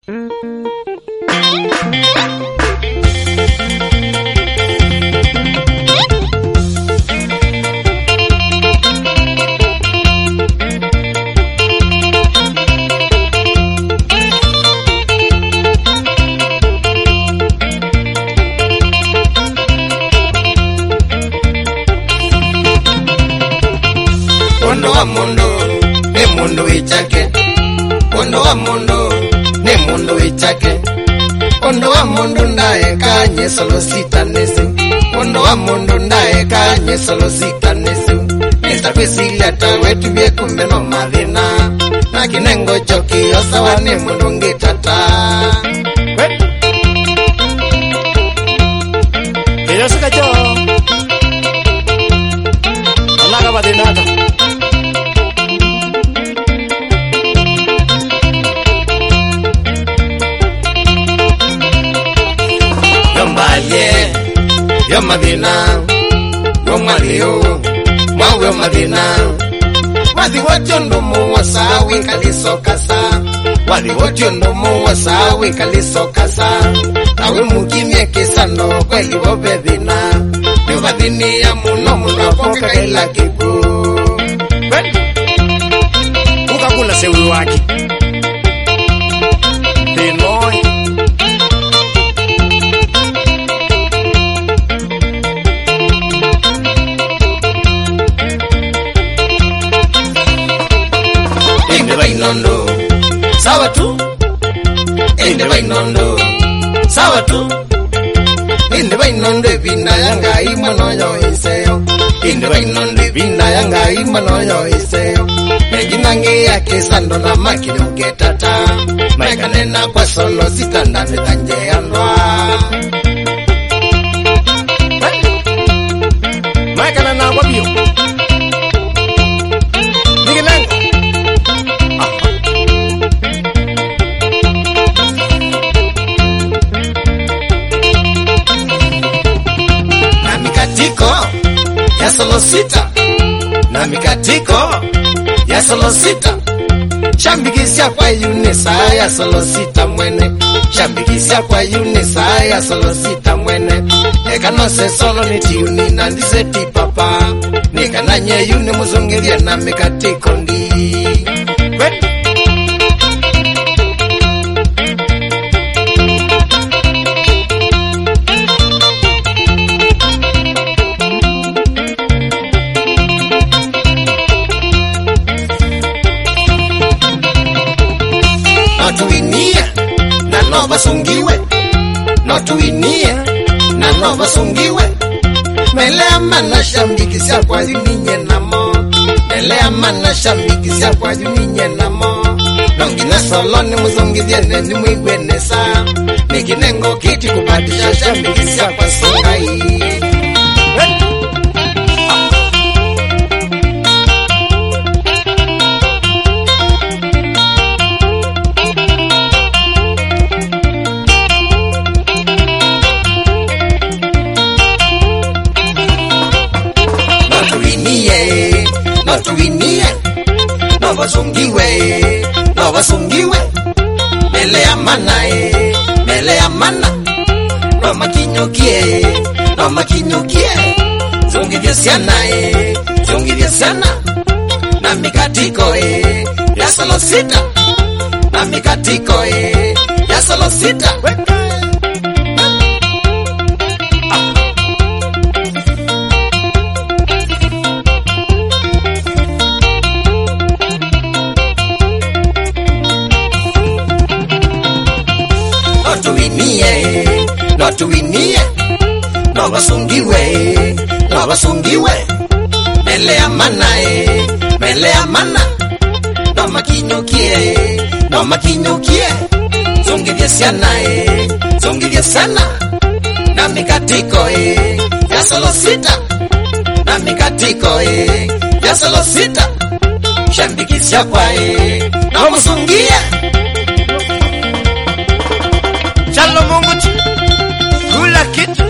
Kondo wa mundu ni mundu ichake. Kondo wa mundu ni mundu ichake. Kondo wa mundu ndae kanye solo sita nesi. Kondo wa mundu ndae kanye solo sita nesi. Nisa kwisilia tawe tubie kumeno madhina. Na kinengo choki osawa ni mundu ngitata. Kaya suka jo Alaga badinata Yombalie Yomadina Yomalio Mwawe madina Wadi wotiondo muwa sawi kaliso kasa. Wadi wotiondo muwa sawi kaliso kasa. Awe mukimye kisano kweli wobedina. Yobadini ya muno munafoka kaila kipu. Ukakula sewi waki Pinoi Inde bainondo sawa tu. Inde bainondo sawa tu. Inde bainondo bina yanga imano yo iseo. Inde bainondo bina yanga imano yo iseo. Ejinange yake sando na makino getata. Maikanena kwa solo sitanda metanje andwa. Maikana na wabio Nigilengo Na mikatiko ya solo sita. Na mikatiko ya solo sita. Shambikisya kwa unisa ya solo sita mwene. Shambikisya kwa unisa ya solo sita mwene. Ekanose solo ni tiuni na ndiseti papa. Nikananye yuni muzungiria na mikatiko ndi. Notuinie na nova sungiwe. Notuinie na nova sungiwe. Melea mana shambikisya kwa yuninye namo. Melea mana shambikisya kwa yuninye namo. Nongina solo ni muzungidye ni mwigwenesa. Nikinengo kiti kupatisha shambikisya kwa songai. Notuinie Nova sungiwe Melea mana Melea mana Noma kinyokie Zungivye siana Zungivye siana Na mikatiko ya solo sita. Na mikatiko ya solo sita. Notuinie Nova sungiwe Melea mana Melea mana Noma kinyokie Zungivye siana Na mikatiko ya solo sita. Na mikatiko ya solo sita. Shambikisya kwa na musungie Chalo munguchi Kula kitu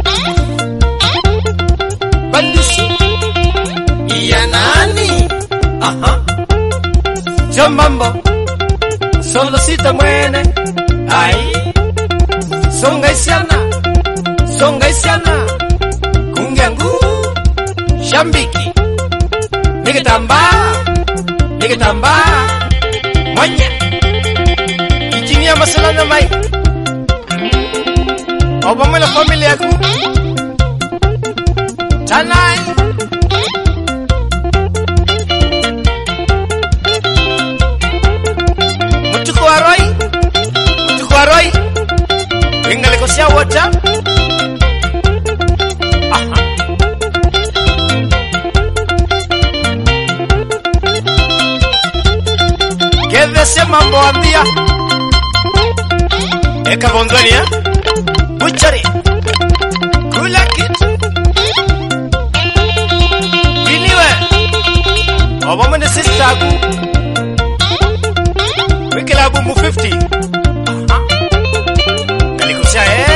Bandisi ya nani Aha. Chambambo. Solo sita mwene. Ai. Songa isiana. Songa isiana. Kungengu. Shambiki. Nikitamba. Nikitamba. Mwanya. Ijinia masalana mai. Obama la familia yako. Tanai. Mutuko aroi. Ingale kosia wata. Aha. Kevese mambo ambia. Eka bondoni ya. Buchari. Kula kitu. Biniwe. Obama ni sister aku. Wiki la bumbu 50. Kalikusia